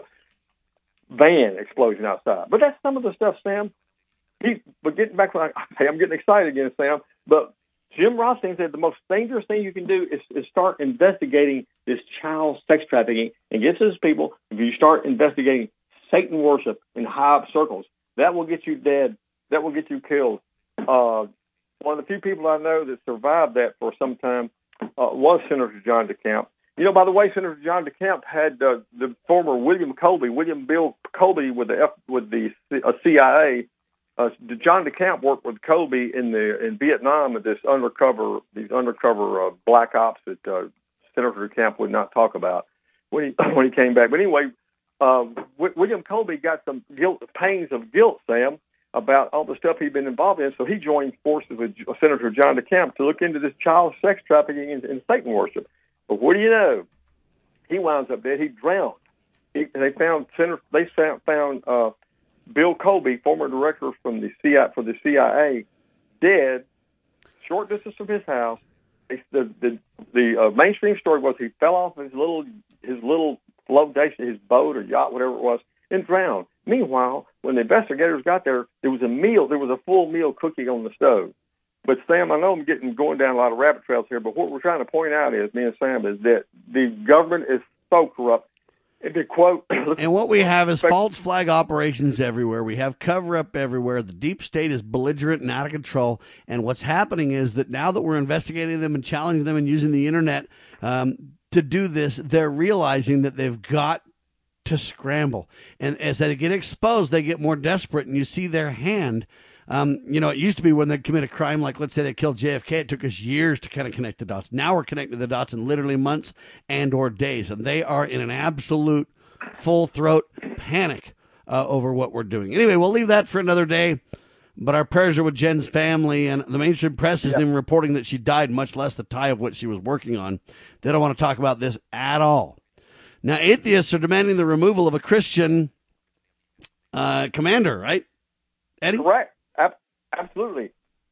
van explosion outside. But that's some of the stuff, Sam. He, but getting back to like, hey, I'm getting excited again, Sam. But Jim Rothstein said the most dangerous thing you can do is, is start investigating this child sex trafficking and get to these people. If you start investigating Satan worship in high circles, that will get you dead. That will get you killed. Uh, one of the few people I know that survived that for some time uh, was Senator John DeCamp. You know, by the way, Senator John DeCamp had uh, the former William Colby, William Bill Colby with the F, with the uh, C I A. Uh, John DeCamp worked with Colby in the in Vietnam at this undercover these undercover uh, black ops that uh, Senator DeCamp would not talk about when he when he came back. But anyway. Uh, William Colby got some guilt, pains of guilt, Sam, about all the stuff he'd been involved in. So he joined forces with Senator John DeCamp to look into this child sex trafficking and, and Satan worship. But what do you know? He winds up dead. He drowned. He, they found Senator. They found, found uh, Bill Colby, former director from the C I A for the C I A, dead, short distance from his house. The the the uh, mainstream story was he fell off his little his little. flotation, his boat or yacht, whatever it was, and drowned. Meanwhile, when the investigators got there, there was a meal, there was a full meal cooking on the stove. But Sam, I know I'm getting going down a lot of rabbit trails here, but what we're trying to point out is, me and Sam, is that the government is so corrupt. And to quote, and what we have is false flag operations everywhere. We have cover-up everywhere. The deep state is belligerent and out of control. And what's happening is that now that we're investigating them and challenging them and using the internet um, to do this, they're realizing that they've got to scramble. And as they get exposed, they get more desperate, and you see their hand. Um, you know, it used to be when they commit a crime, like let's say they killed J F K, it took us years to kind of connect the dots. Now we're connecting the dots in literally months and or days, and they are in an absolute full-throat panic uh, over what we're doing. Anyway, we'll leave that for another day, but our prayers are with Jen's family, and the mainstream press isn't even reporting that she died, much less the tie of what she was working on. They don't want to talk about this at all. Now, atheists are demanding the removal of a Christian uh, commander, right, Eddie? Correct. Absolutely.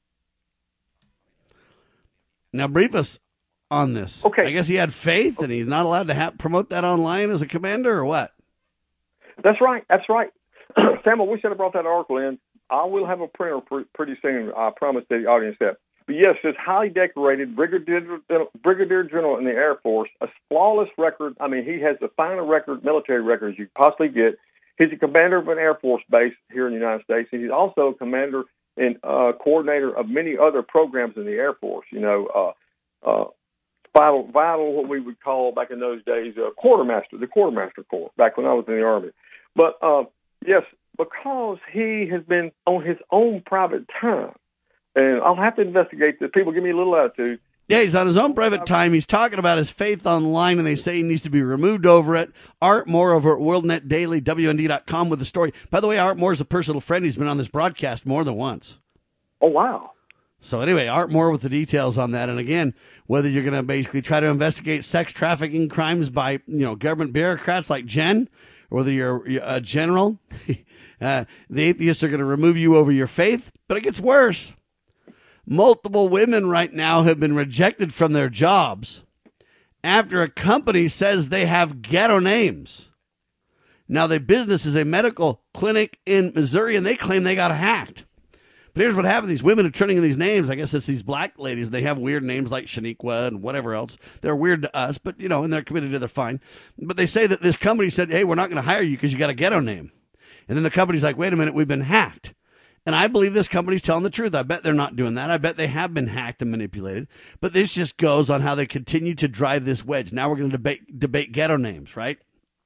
Now, brief us on this. Okay. I guess he had faith, and he's not allowed to ha- promote that online as a commander, or what? That's right. That's right. Sam, we should have brought that article in. I will have a printer pr- pretty soon. I promise the audience that. But yes, this highly decorated brigadier, brigadier general in the Air Force, a flawless record. I mean, he has the final record, military record as you could possibly get. He's a commander of an Air Force base here in the United States, and he's also a commander and uh, coordinator of many other programs in the Air Force. You know, uh, uh, vital, vital, what we would call back in those days, uh, quartermaster, the quartermaster corps, back when I was in the Army. But uh, yes, because he has been on his own private time, and I'll have to investigate this. People give me a little attitude. Yeah, he's on his own private time. He's talking about his faith online, and they say he needs to be removed over it. Art Moore over at World Net Daily, W N D dot com with the story. By the way, Art Moore is a personal friend. He's been on this broadcast more than once. Oh, wow. So anyway, Art Moore with the details on that. And again, whether you're going to basically try to investigate sex trafficking crimes by, you know, government bureaucrats like Jen, or whether you're a general, uh, the atheists are going to remove you over your faith. But it gets worse. Multiple women right now have been rejected from their jobs after a company says they have ghetto names. Now, the business is a medical clinic in Missouri, and they claim they got hacked. But here's what happened. These women are turning in these names. I guess it's these black ladies. They have weird names like Shaniqua and whatever else. They're weird to us, but, you know, and they're committed to their fine. But they say that this company said, hey, we're not going to hire you because you got a ghetto name. And then the company's like, wait a minute, we've been hacked. And I believe this company's telling the truth. I bet they're not doing that. I bet they have been hacked and manipulated. But this just goes on how they continue to drive this wedge. Now we're going to debate debate ghetto names, right?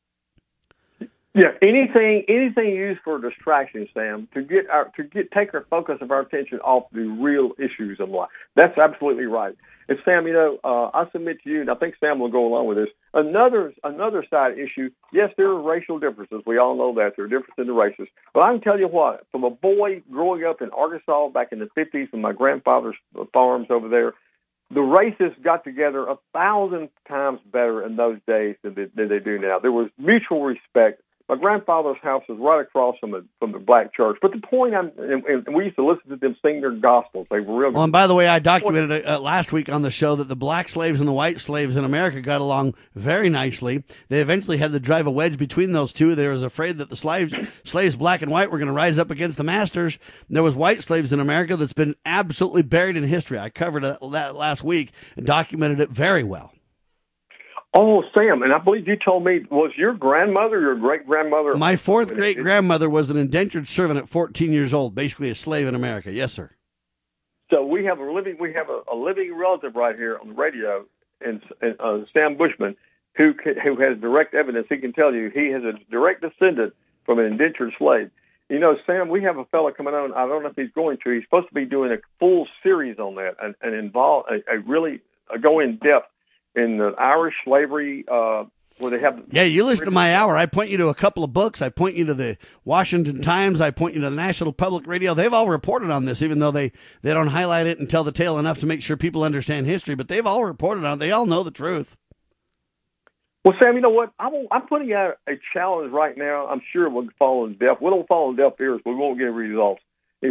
Yeah, anything anything used for distraction, Sam, to get our to get take our focus of our attention off the real issues of life. That's absolutely right. And Sam, you know, uh, I submit to you, and I think Sam will go along with this. Another another side issue. Yes, there are racial differences. We all know that there are differences in the races. But I can tell you what, from a boy growing up in Arkansas back in the fifties, from my grandfather's farms over there, the races got together a thousand times better in those days than they, than they do now. There was mutual respect. My grandfather's house was right across from the from the black church. But the point, I'm, and, and we used to listen to them sing their gospels. They were real. Well, and by the way, I documented uh, last week on the show that the black slaves and the white slaves in America got along very nicely. They eventually had to drive a wedge between those two. They was afraid that the slaves, slaves black and white, were going to rise up against the masters. There was white slaves in America that's been absolutely buried in history. I covered that last week and documented it very well. Oh, Sam, and I believe you told me, was your grandmother, your great-grandmother? My fourth great-grandmother was an indentured servant at fourteen years old, basically a slave in America. Yes, sir. So we have a living, we have a, a living relative right here on the radio, and, and uh, Sam Bushman, who who has direct evidence. He can tell you he has a direct descendant from an indentured slave. You know, Sam, we have a fellow coming on. I don't know if he's going to. He's supposed to be doing a full series on that and, and involve a, a really a go in depth in the Irish slavery, uh, where they have... Yeah, you listen to my hour. I point you to a couple of books. I point you to the Washington Times. I point you to the National Public Radio. They've all reported on this, even though they, they don't highlight it and tell the tale enough to make sure people understand history. But they've all reported on it. They all know the truth. Well, Sam, you know what? I'm, I'm putting out a challenge right now. I'm sure we'll fall in deaf. We don't fall in deaf ears, but we won't get results.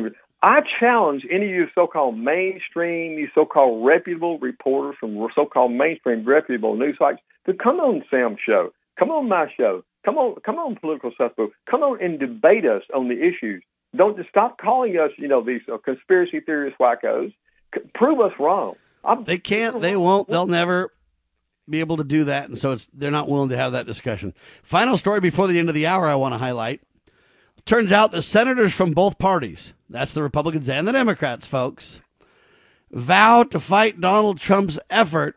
I challenge any of you so-called mainstream, these so-called reputable reporters from so-called mainstream reputable news sites to come on Sam's show, come on my show, come on, come on Political Cesspool, come on and debate us on the issues. Don't just stop calling us, you know, these uh, conspiracy theorist wackos. C- prove us wrong. I'm, they can't, they won't, they'll never be able to do that, and so it's they're not willing to have that discussion. Final story before the end of the hour I want to highlight. Turns out the senators from both parties, that's the Republicans and the Democrats, folks, vow to fight Donald Trump's effort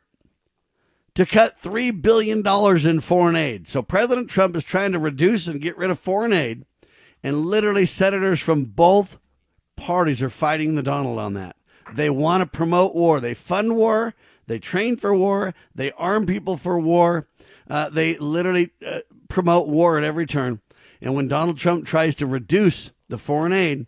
to cut three billion dollars in foreign aid. So President Trump is trying to reduce and get rid of foreign aid, and literally senators from both parties are fighting the Donald on that. They want to promote war. They fund war. They train for war. They arm people for war. Uh, they literally uh, promote war at every turn. And when Donald Trump tries to reduce the foreign aid,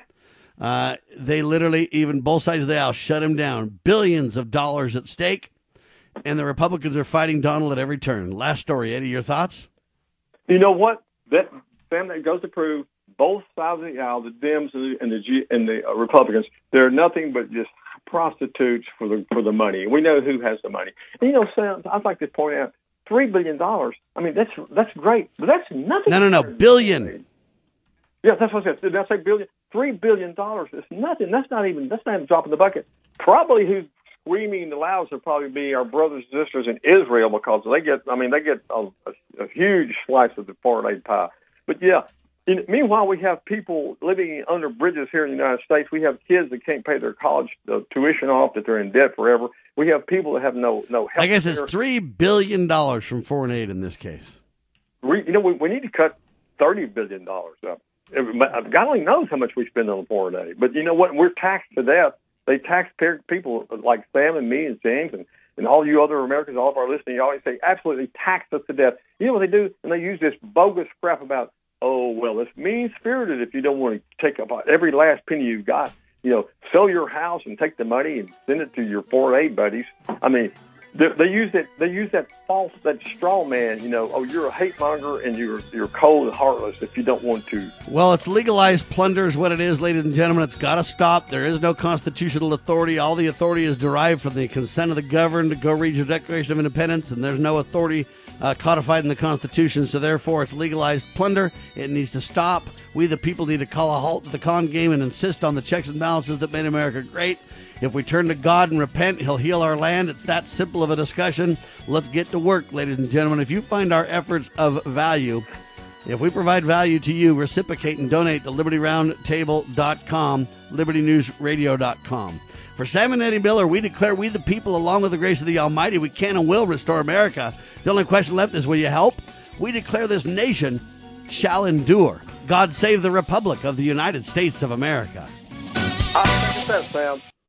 uh, they literally, even both sides of the aisle, shut him down. Billions of dollars at stake, and the Republicans are fighting Donald at every turn. Last story, Eddie, your thoughts? You know what? That, Sam, that goes to prove both sides of the aisle, the Dems and the, and the, G, and the uh, Republicans, they're nothing but just prostitutes for the for the money. We know who has the money. And, you know, Sam, I'd like to point out, Three billion dollars. I mean, that's that's great, but that's nothing. No, no, no, billion. Yeah, that's what I said. Did I say billion? Three billion dollars is nothing. That's not even. That's not even a drop in the bucket. Probably who's screaming the loudest would probably be our brothers and sisters in Israel, because they get. I mean, they get a, a, a huge slice of the foreign aid pie. But yeah. In, meanwhile, we have people living under bridges here in the United States. We have kids that can't pay their college uh, tuition off, that they're in debt forever. We have people that have no no health I guess care. It's three billion dollars from foreign aid in this case. We, you know, we, we need to cut thirty billion dollars up. God only knows how much we spend on foreign aid. But you know what? We're taxed to death. They tax people like Sam and me and James and, and all you other Americans, all of our listeners, you always say absolutely tax us to death. You know what they do? And they use this bogus crap about, oh, well, it's mean-spirited if you don't want to take up every last penny you've got. You know, sell your house and take the money and send it to your foreign aid buddies. I mean, they, they use that. They use that false, that straw man. You know, oh, you're a hate monger and you're you're cold and heartless if you don't want to. Well, it's legalized plunder is what it is, ladies and gentlemen. It's got to stop. There is no constitutional authority. All the authority is derived from the consent of the governed. To go read your Declaration of Independence, and there's no authority Uh, codified in the Constitution, so therefore it's legalized plunder. It needs to stop. We, the people, need to call a halt to the con game and insist on the checks and balances that made America great. If we turn to God and repent, He'll heal our land. It's that simple of a discussion. Let's get to work, ladies and gentlemen. If you find our efforts of value, If we provide value to you, reciprocate and donate to liberty roundtable dot com, liberty news radio dot com. For Sam and Eddie Miller, we declare we the people, along with the grace of the Almighty, we can and will restore America. The only question left is, will you help? We declare this nation shall endure. God save the Republic of the United States of America. I understand, Sam.